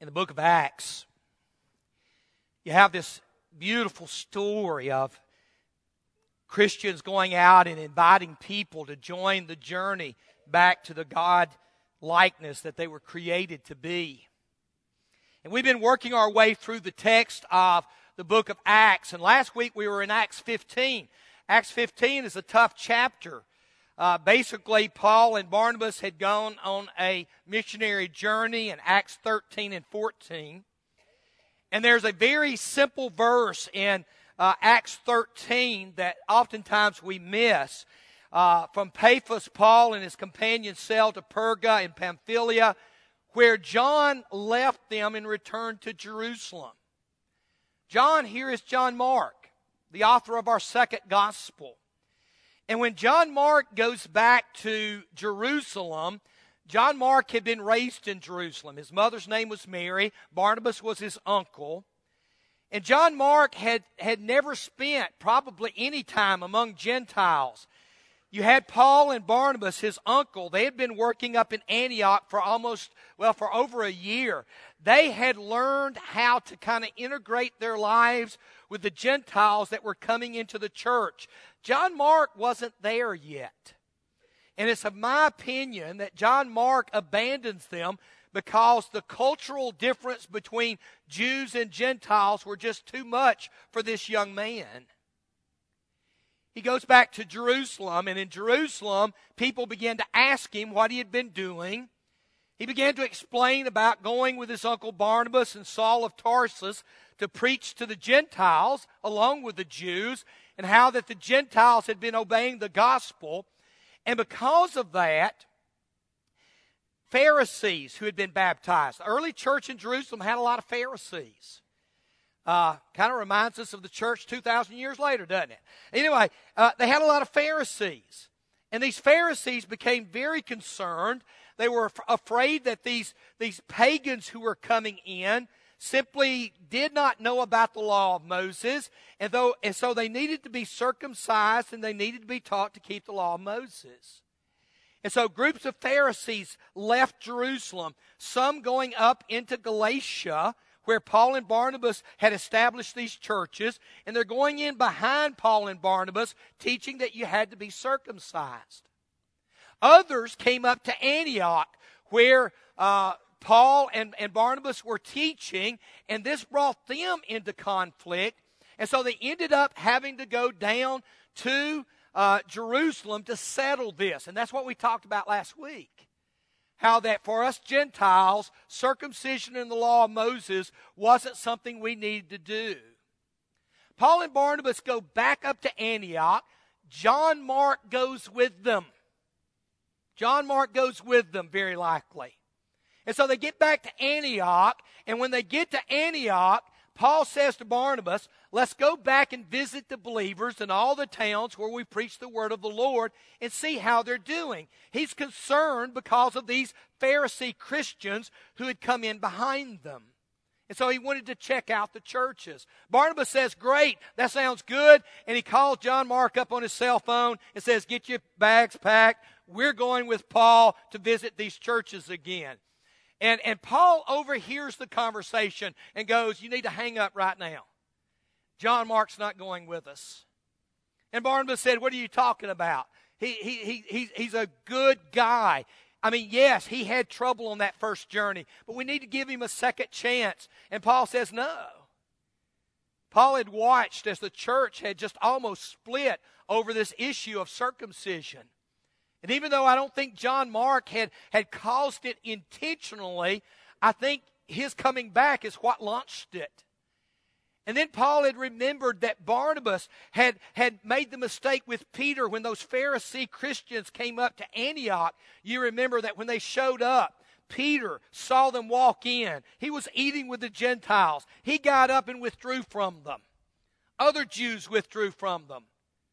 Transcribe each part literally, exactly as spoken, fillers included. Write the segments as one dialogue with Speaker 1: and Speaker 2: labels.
Speaker 1: in the book of Acts, you have this beautiful story of Christians going out and inviting people to join the journey back to the God likeness that they were created to be. And we've been working our way through the text of the book of Acts. And last week we were in Acts fifteen. Acts fifteen is a tough chapter. Uh, basically, Paul and Barnabas had gone on a missionary journey in Acts thirteen and fourteen. And there's a very simple verse in uh, Acts thirteen that oftentimes we miss. Uh, from Paphos, Paul and his companions sailed to Perga in Pamphylia, where John left them and returned to Jerusalem. John here is John Mark, the author of our second gospel. And when John Mark goes back to Jerusalem, John Mark had been raised in Jerusalem. His mother's name was Mary. Barnabas was his uncle. And John Mark had, had never spent probably any time among Gentiles. You had Paul and Barnabas, his uncle. They had been working up in Antioch for almost, well, for over a year. They had learned how to kind of integrate their lives with the Gentiles that were coming into the church. John Mark wasn't there yet. And it's of my opinion that John Mark abandons them because the cultural difference between Jews and Gentiles were just too much for this young man. He goes back to Jerusalem, and in Jerusalem, people began to ask him what he had been doing. He began to explain about going with his uncle Barnabas and Saul of Tarsus to preach to the Gentiles along with the Jews, and how that the Gentiles had been obeying the gospel. And because of that, Pharisees who had been baptized. The early church in Jerusalem had a lot of Pharisees. Uh, kind of reminds us of the church two thousand years later, doesn't it? Anyway, uh, they had a lot of Pharisees. And these Pharisees became very concerned. They were af- afraid that these, these pagans who were coming in simply did not know about the law of Moses. And, though, and so they needed to be circumcised and they needed to be taught to keep the law of Moses. And so groups of Pharisees left Jerusalem, some going up into Galatia, where Paul and Barnabas had established these churches, and they're going in behind Paul and Barnabas, teaching that you had to be circumcised. Others came up to Antioch, where uh, Paul and, and Barnabas were teaching, and this brought them into conflict, and so they ended up having to go down to uh, Jerusalem to settle this, and that's what we talked about last week. How that for us Gentiles, circumcision in the law of Moses wasn't something we needed to do. Paul and Barnabas go back up to Antioch. John Mark goes with them. John Mark goes with them, very likely. And so they get back to Antioch, and when they get to Antioch, Paul says to Barnabas, let's go back and visit the believers in all the towns where we preach the word of the Lord and see how they're doing. He's concerned because of these Pharisee Christians who had come in behind them. And so he wanted to check out the churches. Barnabas says, great, that sounds good. And he calls John Mark up on his cell phone and says, get your bags packed. We're going with Paul to visit these churches again. And, and Paul overhears the conversation and goes, you need to hang up right now. John Mark's not going with us. And Barnabas said, what are you talking about? He, he, he, he, he's a good guy. I mean, yes, he had trouble on that first journey, but we need to give him a second chance. And Paul says, no. Paul had watched as the church had just almost split over this issue of circumcision. And even though I don't think John Mark had, had caused it intentionally, I think his coming back is what launched it. And then Paul had remembered that Barnabas had, had made the mistake with Peter when those Pharisee Christians came up to Antioch. You remember that when they showed up, Peter saw them walk in. He was eating with the Gentiles. He got up and withdrew from them. Other Jews withdrew from them.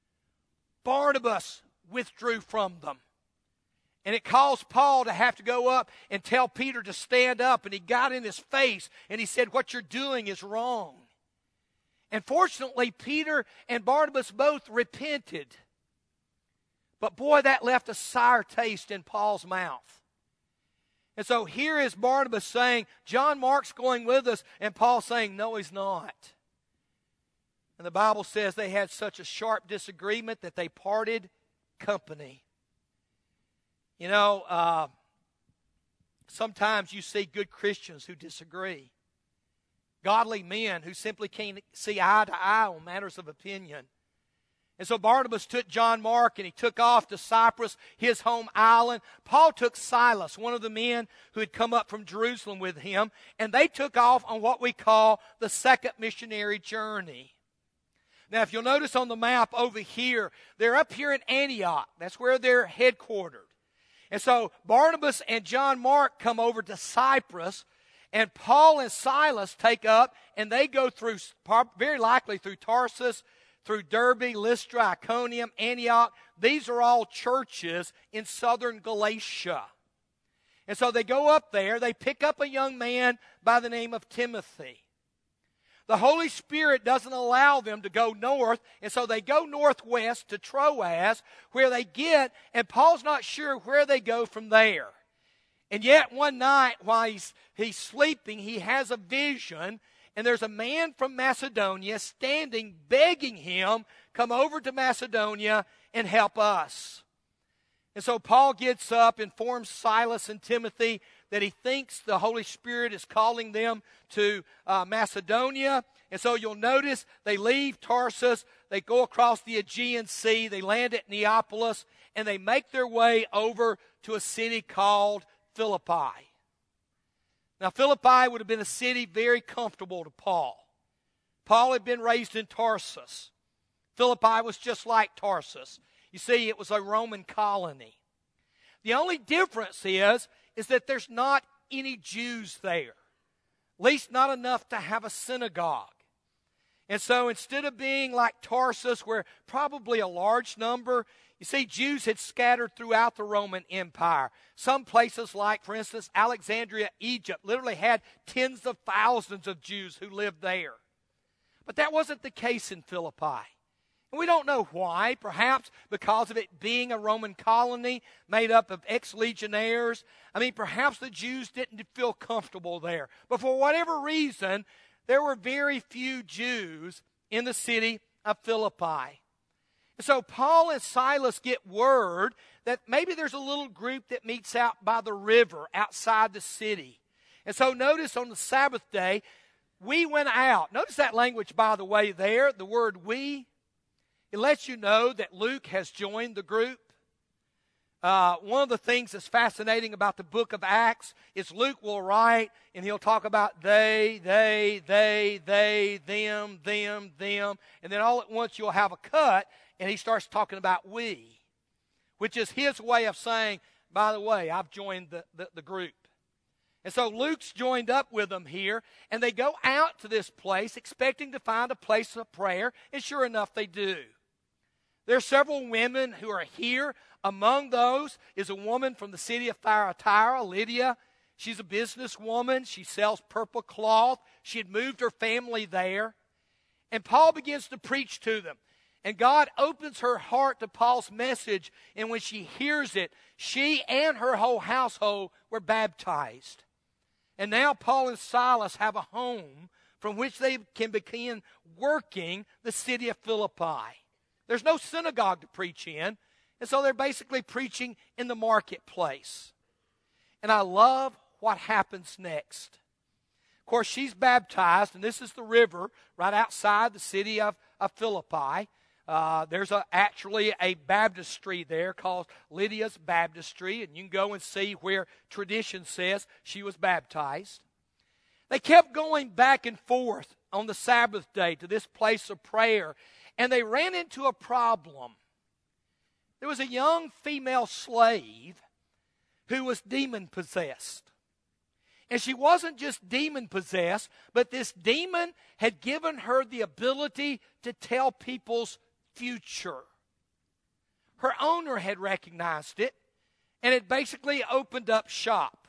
Speaker 1: Barnabas withdrew from them. And it caused Paul to have to go up and tell Peter to stand up. And he got in his face and he said, what you're doing is wrong. And fortunately, Peter and Barnabas both repented. But boy, that left a sour taste in Paul's mouth. And so here is Barnabas saying, John Mark's going with us, and Paul saying, no, he's not. And the Bible says they had such a sharp disagreement that they parted company. You know, uh, sometimes you see good Christians who disagree. Godly men who simply can't see eye to eye on matters of opinion. And so Barnabas took John Mark and he took off to Cyprus, his home island. Paul took Silas, one of the men who had come up from Jerusalem with him, and they took off on what we call the second missionary journey. Now, if you'll notice on the map over here, they're up here in Antioch. That's where they're headquartered. And so Barnabas and John Mark come over to Cyprus, and Paul and Silas take up, and they go through, very likely through Tarsus, through Derbe, Lystra, Iconium, Antioch. These are all churches in southern Galatia. And so they go up there, they pick up a young man by the name of Timothy. The Holy Spirit doesn't allow them to go north, and so they go northwest to Troas, where they get, and Paul's not sure where they go from there. And yet one night while he's, he's sleeping, he has a vision, and there's a man from Macedonia standing, begging him, come over to Macedonia and help us. And so Paul gets up, informs Silas and Timothy that he thinks the Holy Spirit is calling them to uh, Macedonia. And so you'll notice they leave Tarsus, they go across the Aegean Sea, they land at Neapolis, and they make their way over to a city called Philippi. Now, Philippi would have been a city very comfortable to Paul. Paul had been raised in Tarsus. Philippi was just like Tarsus. You see, it was a Roman colony. The only difference is, is that there's not any Jews there. At least not enough to have a synagogue. And so instead of being like Tarsus, where probably a large number, you see, Jews had scattered throughout the Roman Empire. Some places like, for instance, Alexandria, Egypt, literally had tens of thousands of Jews who lived there. But that wasn't the case in Philippi. And we don't know why. Perhaps because of it being a Roman colony made up of ex-legionnaires. I mean, perhaps the Jews didn't feel comfortable there. But for whatever reason, there were very few Jews in the city of Philippi. And so Paul and Silas get word that maybe there's a little group that meets out by the river outside the city. And so notice on the Sabbath day, we went out. Notice that language, by the way, there, the word we. It lets you know that Luke has joined the group. Uh, one of the things that's fascinating about the book of Acts is Luke will write and he'll talk about they, they, they, they, them, them, them. And then all at once you'll have a cut and he starts talking about we, which is his way of saying, by the way, I've joined the, the, the group. And so Luke's joined up with them here, and they go out to this place expecting to find a place of prayer, and sure enough, they do. There are several women who are here. Among those is a woman from the city of Thyatira, Lydia. She's a businesswoman. She sells purple cloth. She had moved her family there. And Paul begins to preach to them. And God opens her heart to Paul's message, and when she hears it, she and her whole household were baptized. And now Paul and Silas have a home from which they can begin working the city of Philippi. There's no synagogue to preach in, and so they're basically preaching in the marketplace. And I love what happens next. Of course, she's baptized, and this is the river right outside the city of, of Philippi. Uh, there's a, actually a baptistry there called Lydia's Baptistry, and you can go and see where tradition says she was baptized. They kept going back and forth on the Sabbath day to this place of prayer, and they ran into a problem. There was a young female slave who was demon-possessed. And she wasn't just demon-possessed, but this demon had given her the ability to tell people's future. Her owner had recognized it, and it basically opened up shop.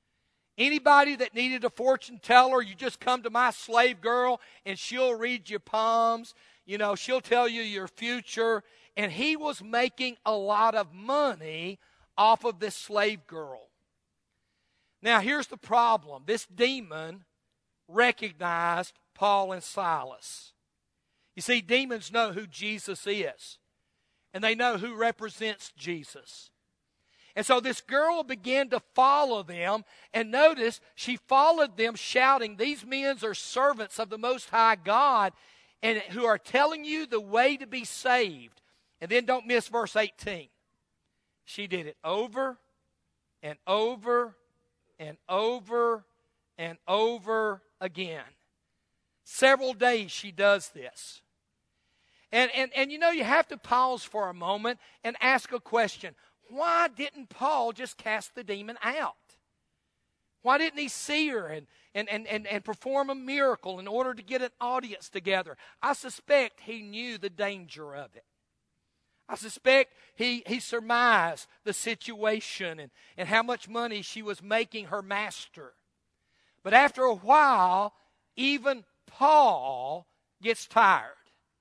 Speaker 1: Anybody that needed a fortune teller, you just come to my slave girl, and she'll read your palms. You know, she'll tell you your future. And he was making a lot of money off of this slave girl. Now, here's the problem. This demon recognized Paul and Silas. You see, demons know who Jesus is, and they know who represents Jesus. And so this girl began to follow them, and notice she followed them shouting, "These men are servants of the Most High God, and who are telling you the way to be saved." And then don't miss verse eighteen. She did it over and over and over and over again. Several days she does this. And, and, and you know, you have to pause for a moment and ask a question. Why didn't Paul just cast the demon out? Why didn't he see her and, and, and, and, and perform a miracle in order to get an audience together? I suspect he knew the danger of it. I suspect he, he surmised the situation and, and how much money she was making her master. But after a while, even Paul gets tired.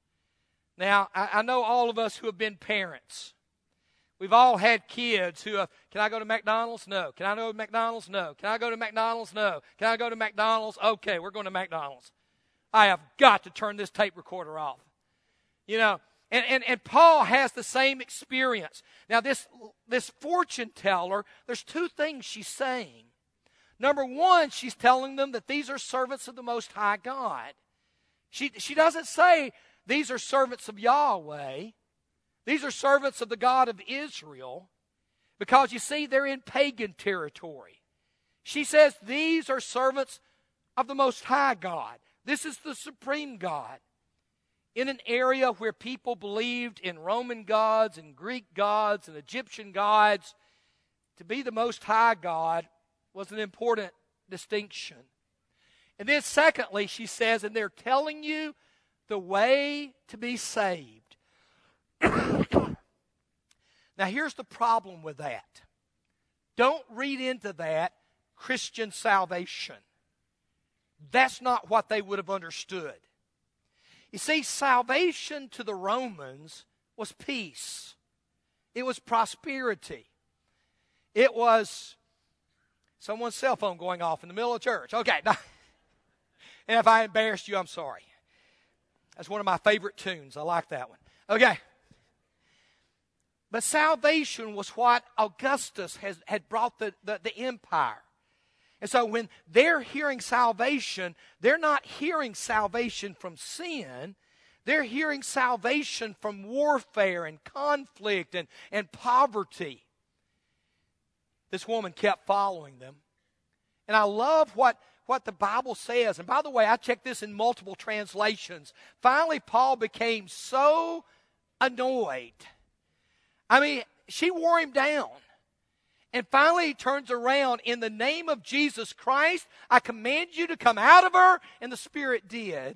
Speaker 1: Now, I, I know all of us who have been parents. We've all had kids who have, can I go to McDonald's? No. Can I go to McDonald's? No. Can I go to McDonald's? No. Can I go to McDonald's? Okay, we're going to McDonald's. I have got to turn this tape recorder off. You know, and, and, and Paul has the same experience. Now, this, this fortune teller, there's two things she's saying. Number one, she's telling them that these are servants of the Most High God. She, she doesn't say these are servants of Yahweh. These are servants of the God of Israel, because you see, they're in pagan territory. She says these are servants of the Most High God. This is the supreme God. In an area where people believed in Roman gods and Greek gods and Egyptian gods, to be the Most High God was an important distinction. And then secondly, she says, and they're telling you the way to be saved. Now, here's the problem with that. Don't read into that Christian salvation. That's not what they would have understood. You see, salvation to the Romans was peace. It was prosperity. It was someone's cell phone going off in the middle of church. Okay. And if I embarrassed you, I'm sorry. That's one of my favorite tunes. I like that one. Okay. But salvation was what Augustus has, had brought the, the, the empire. And so when they're hearing salvation, they're not hearing salvation from sin. They're hearing salvation from warfare and conflict and, and poverty. This woman kept following them. And I love what, what the Bible says. And by the way, I checked this in multiple translations. Finally, Paul became so annoyed. I mean, she wore him down. And finally he turns around, "In the name of Jesus Christ, I command you to come out of her." And the Spirit did.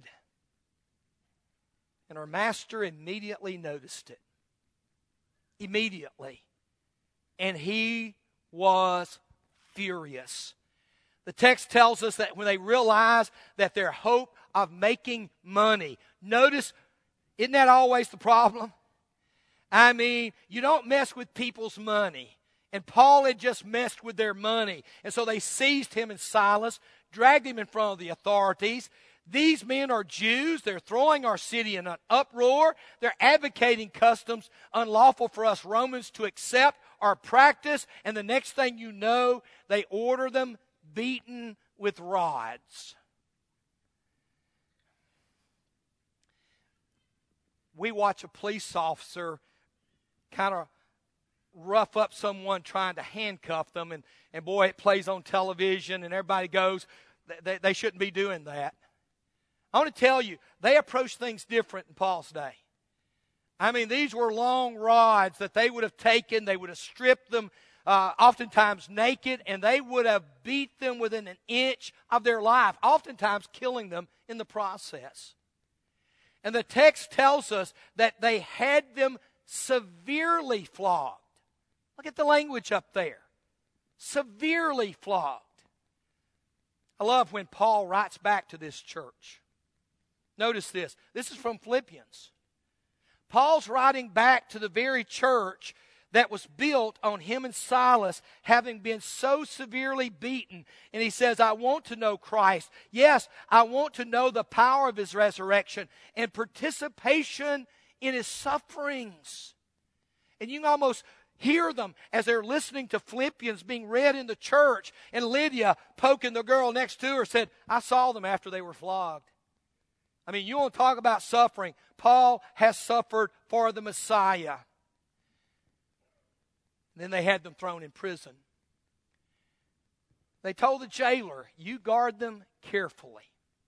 Speaker 1: And her master immediately noticed it. Immediately. And he was furious. The text tells us that when they realized that their hope of making money. Notice, isn't that always the problem? I mean, you don't mess with people's money. And Paul had just messed with their money. And so they seized him and Silas, dragged him in front of the authorities. These men are Jews. They're throwing our city in an uproar. They're advocating customs unlawful for us Romans to accept or practice. And the next thing you know, they order them beaten with rods. We watch a police officer kind of rough up someone trying to handcuff them, and, and boy, it plays on television, and everybody goes, they, they shouldn't be doing that. I want to tell you, they approached things different in Paul's day. I mean, these were long rods that they would have taken, they would have stripped them, uh, oftentimes naked, and they would have beat them within an inch of their life, oftentimes killing them in the process. And the text tells us that they had them severely flogged. Look at the language up there. Severely flogged. I love when Paul writes back to this church. Notice this. This is from Philippians. Paul's writing back to the very church that was built on him and Silas having been so severely beaten. And he says, I want to know Christ. Yes, I want to know the power of his resurrection and participation in his sufferings. And you can almost hear them as they're listening to Philippians being read in the church. And Lydia, poking the girl next to her, said, I saw them after they were flogged. I mean, you want to talk about suffering. Paul has suffered for the Messiah. And then they had them thrown in prison. They told the jailer, you guard them carefully.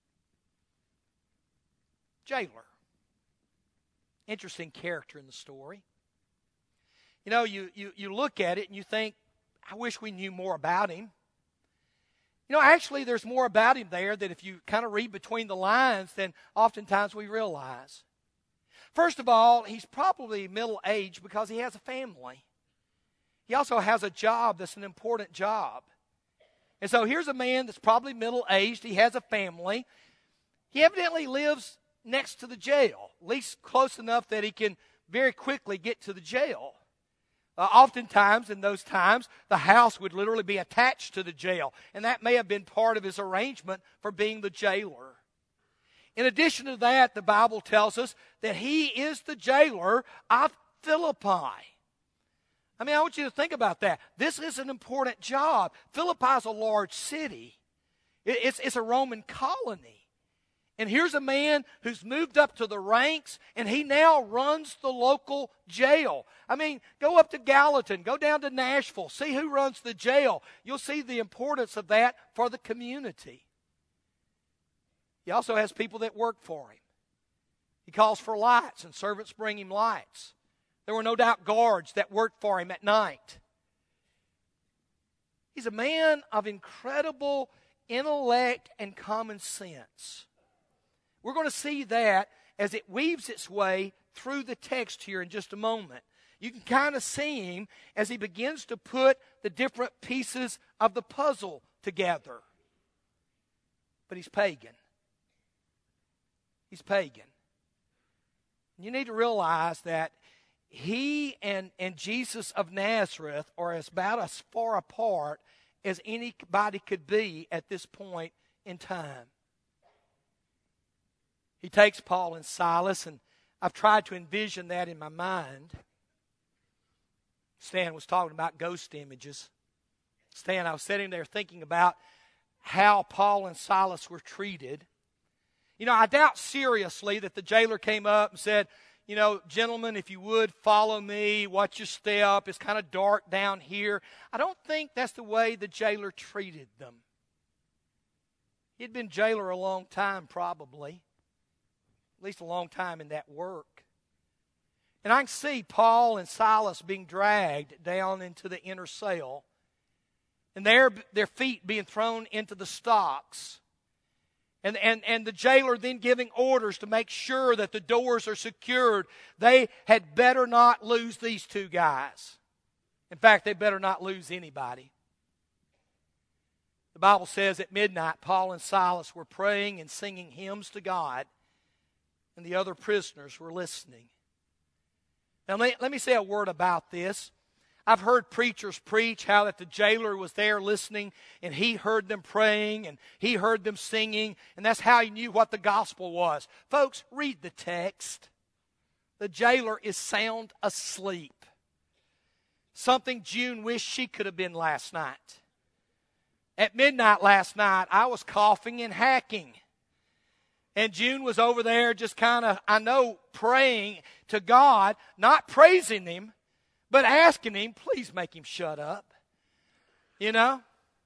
Speaker 1: Jailer. Interesting character in the story. You know, you, you, you look at it and you think, I wish we knew more about him. You know, actually there's more about him there that if you kind of read between the lines than oftentimes we realize. First of all, he's probably middle-aged because he has a family. He also has a job that's an important job. And so here's a man that's probably middle-aged. He has a family. He evidently lives next to the jail, at least close enough that he can very quickly get to the jail. Uh, oftentimes in those times, the house would literally be attached to the jail. And that may have been part of his arrangement for being the jailer. In addition to that, the Bible tells us that he is the jailer of Philippi. I mean, I want you to think about that. This is an important job. Philippi is a large city. It's, it's a Roman colony. And here's a man who's moved up to the ranks, and he now runs the local jail. I mean, go up to Gallatin, go down to Nashville, see who runs the jail. You'll see the importance of that for the community. He also has people that work for him. He calls for lights, and servants bring him lights. There were no doubt guards that worked for him at night. He's a man of incredible intellect and common sense. We're going to see that as it weaves its way through the text here in just a moment. You can kind of see him as he begins to put the different pieces of the puzzle together. But he's pagan. He's pagan. You need to realize that he and, and Jesus of Nazareth are about as far apart as anybody could be at this point in time. He takes Paul and Silas, and I've tried to envision that in my mind. Stan was talking about ghost images. Stan, I was sitting there thinking about how Paul and Silas were treated. You know, I doubt seriously that the jailer came up and said, you know, gentlemen, if you would, follow me, watch your step. It's kind of dark down here. I don't think that's the way the jailer treated them. He'd been jailer a long time, probably. At least a long time in that work. And I can see Paul and Silas being dragged down into the inner cell. And their, their feet being thrown into the stocks. And, and, and the jailer then giving orders to make sure that the doors are secured. They had better not lose these two guys. In fact, they better not lose anybody. The Bible says at midnight, Paul and Silas were praying and singing hymns to God. And the other prisoners were listening. Now, let, let me say a word about this. I've heard preachers preach how that the jailer was there listening and he heard them praying and he heard them singing, and that's how he knew what the gospel was. Folks, read the text. The jailer is sound asleep. Something June wished she could have been last night. At midnight last night, I was coughing and hacking. And June was over there just kind of, I know, praying to God, not praising Him, but asking Him, please make Him shut up. You know?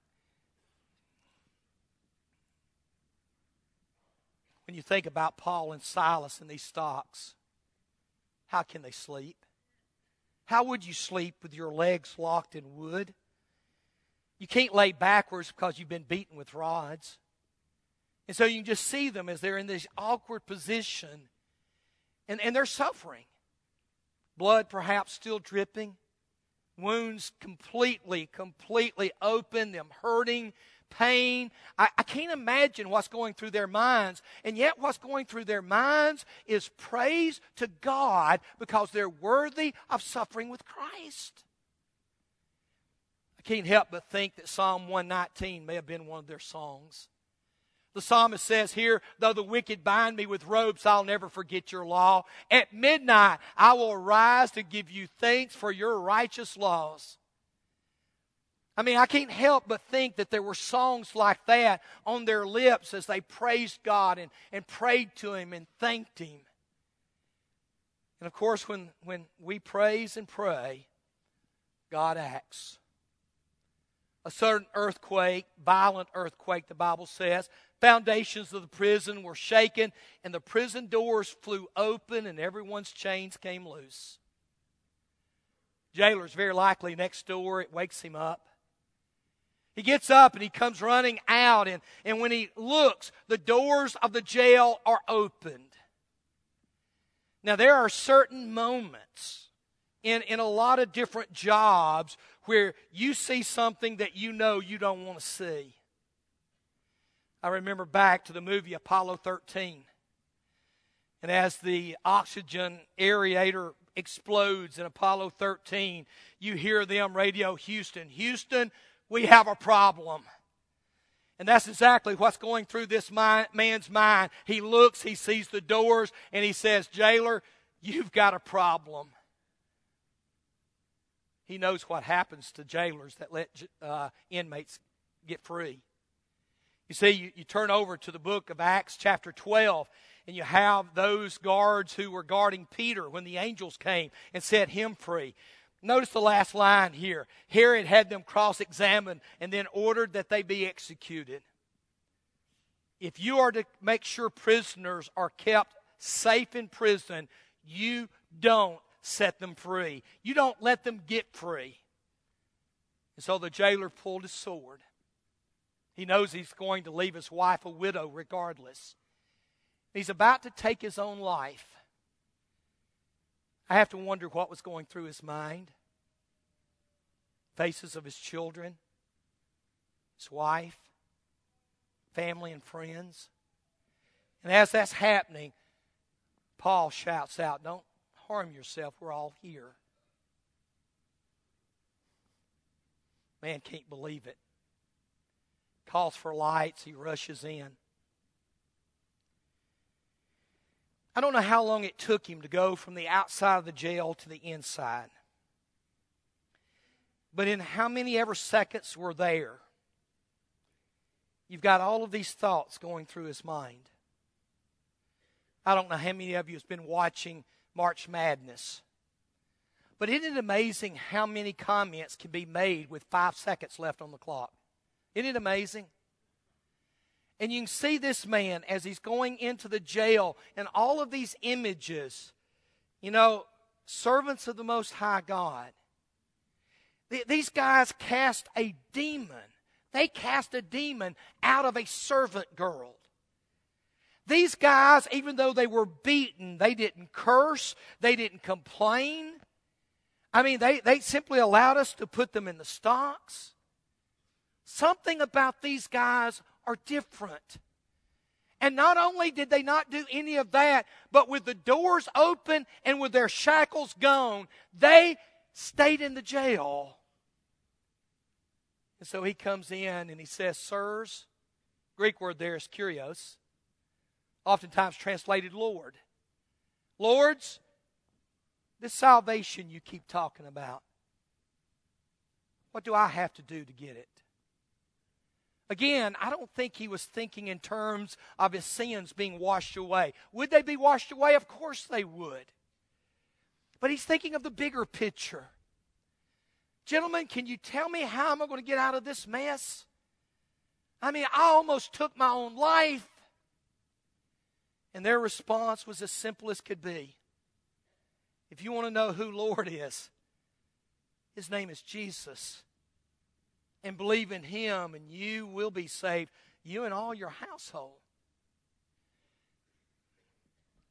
Speaker 1: When you think about Paul and Silas in these stocks, how can they sleep? How would you sleep with your legs locked in wood? You can't lay backwards because you've been beaten with rods. And so you can just see them as they're in this awkward position. And, and they're suffering. Blood perhaps still dripping. Wounds completely, completely open. Them hurting. pain. I, I can't imagine what's going through their minds. And yet what's going through their minds is praise to God because they're worthy of suffering with Christ. I can't help but think that Psalm one nineteen may have been one of their songs. The psalmist says here, though the wicked bind me with ropes, I'll never forget your law. At midnight, I will arise to give you thanks for your righteous laws. I mean, I can't help but think that there were songs like that on their lips as they praised God and, and prayed to Him and thanked Him. And of course, when, when we praise and pray, God acts. A sudden earthquake, violent earthquake, the Bible says. Foundations of the prison were shaken, and the prison doors flew open, and everyone's chains came loose. Jailer's very likely next door. It wakes him up. He gets up and he comes running out, and, and when he looks, the doors of the jail are opened. Now, there are certain moments in, in a lot of different jobs where you see something that you know you don't want to see. I remember back to the movie Apollo thirteen. And as the oxygen aerator explodes in Apollo thirteen, you hear them radio Houston, Houston, we have a problem. And that's exactly what's going through this man's mind. He looks, he sees the doors, and he says, Jailer, you've got a problem. He knows what happens to jailers that let uh, inmates get free. You see, you, you turn over to the book of Acts chapter twelve, and you have those guards who were guarding Peter when the angels came and set him free. Notice the last line here. Herod had them cross-examined and then ordered that they be executed. If you are to make sure prisoners are kept safe in prison, you don't set them free. You don't let them get free. And so the jailer pulled his sword. He knows he's going to leave his wife a widow regardless. He's about to take his own life. I have to wonder what was going through his mind. Faces of his children, his wife, family and friends. And as that's happening, Paul shouts out, don't harm yourself, we're all here. Man can't believe it. Calls for lights, he rushes in. I don't know how long it took him to go from the outside of the jail to the inside. But in how many ever seconds were there, you've got all of these thoughts going through his mind. I don't know how many of you have been watching March Madness. But isn't it amazing how many comments can be made with five seconds left on the clock? Isn't it amazing? And you can see this man as he's going into the jail and all of these images, you know, servants of the Most High God. These guys cast a demon. They cast a demon out of a servant girl. These guys, even though they were beaten, they didn't curse, they didn't complain. I mean, they, they simply allowed us to put them in the stocks. Something about these guys are different. And not only did they not do any of that, but with the doors open and with their shackles gone, they stayed in the jail. And so he comes in and he says, Sirs, Greek word there is kurios, oftentimes translated Lord. Lords, this salvation you keep talking about, what do I have to do to get it? Again, I don't think he was thinking in terms of his sins being washed away. Would they be washed away? Of course they would. But he's thinking of the bigger picture. Gentlemen, can you tell me how am I going to get out of this mess? I mean, I almost took my own life. And their response was as simple as could be. If you want to know who Lord is, His name is Jesus. And believe in Him and you will be saved, you and all your household.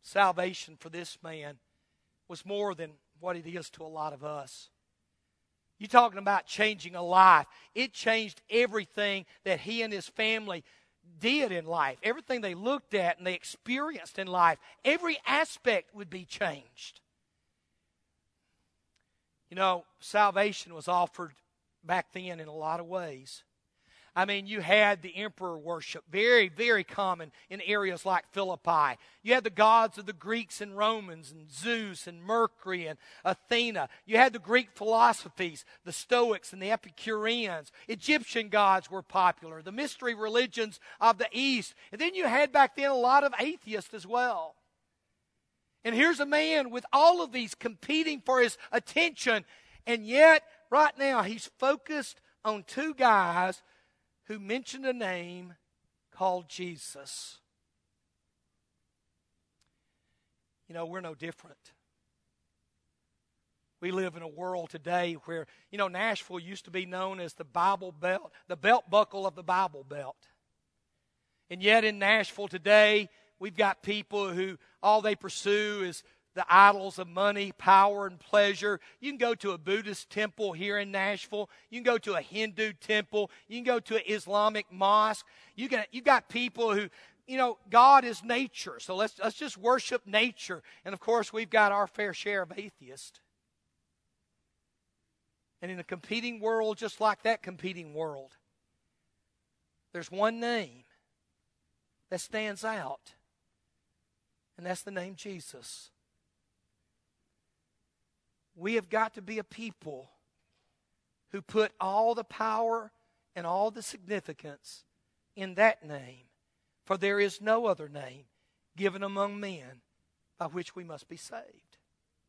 Speaker 1: Salvation for this man was more than what it is to a lot of us. You're talking about changing a life. It changed everything that he and his family did in life. Everything they looked at and they experienced in life. Every aspect would be changed. You know, salvation was offered back then in a lot of ways. I mean, you had the emperor worship, very, very common in areas like Philippi. You had the gods of the Greeks and Romans, and Zeus and Mercury and Athena. You had the Greek philosophies, the Stoics and the Epicureans. Egyptian gods were popular, the mystery religions of the East. And then you had back then a lot of atheists as well. And here's a man with all of these competing for his attention, and yet, right now, he's focused on two guys who mentioned a name called Jesus. You know, we're no different. We live in a world today where, you know, Nashville used to be known as the Bible Belt, the belt buckle of the Bible Belt. And yet in Nashville today, we've got people who all they pursue is the idols of money, power, and pleasure. You can go to a Buddhist temple here in Nashville. You can go to a Hindu temple. You can go to an Islamic mosque. You can, you got people who, you know, God is nature. So let's, let's just worship nature. And of course, we've got our fair share of atheists. And in a competing world, just like that competing world, there's one name that stands out. And that's the name Jesus. We have got to be a people who put all the power and all the significance in that name. For there is no other name given among men by which we must be saved.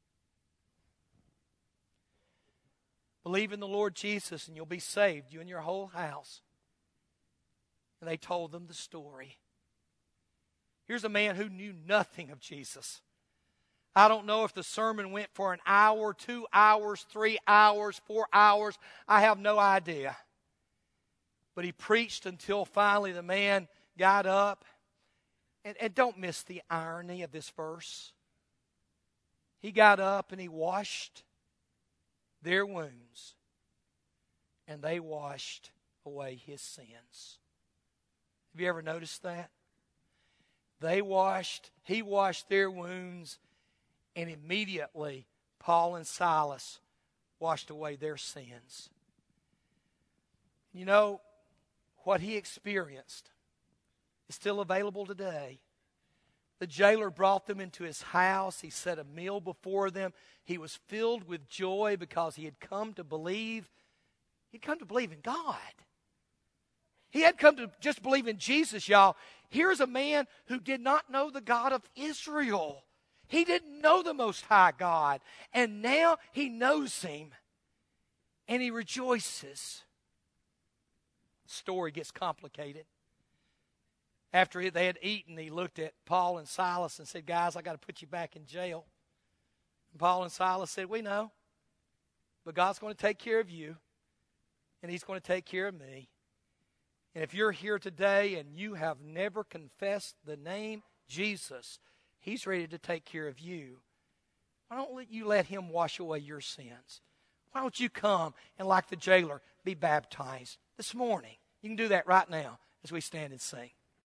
Speaker 1: Believe in the Lord Jesus and you'll be saved, you and your whole house. And they told them the story. Here's a man who knew nothing of Jesus. I don't know if the sermon went for an hour, two hours, three hours, four hours. I have no idea. But he preached until finally the man got up. And, and don't miss the irony of this verse. He got up and he washed their wounds. And they washed away his sins. Have you ever noticed that? They washed, he washed their wounds. And immediately, Paul and Silas washed away their sins. You know, what he experienced is still available today. The jailer brought them into his house. He set a meal before them. He was filled with joy because he had come to believe. He'd come to believe in God. He had come to just believe in Jesus, y'all. Here's a man who did not know the God of Israel. He didn't know the Most High God. And now he knows him. And he rejoices. The story gets complicated. After they had eaten, he looked at Paul and Silas and said, guys, I got to put you back in jail. And Paul and Silas said, we know. But God's going to take care of you. And he's going to take care of me. And if you're here today and you have never confessed the name Jesus, he's ready to take care of you. Why don't you let him wash away your sins? Why don't you come and, like the jailer, be baptized this morning? You can do that right now as we stand and sing.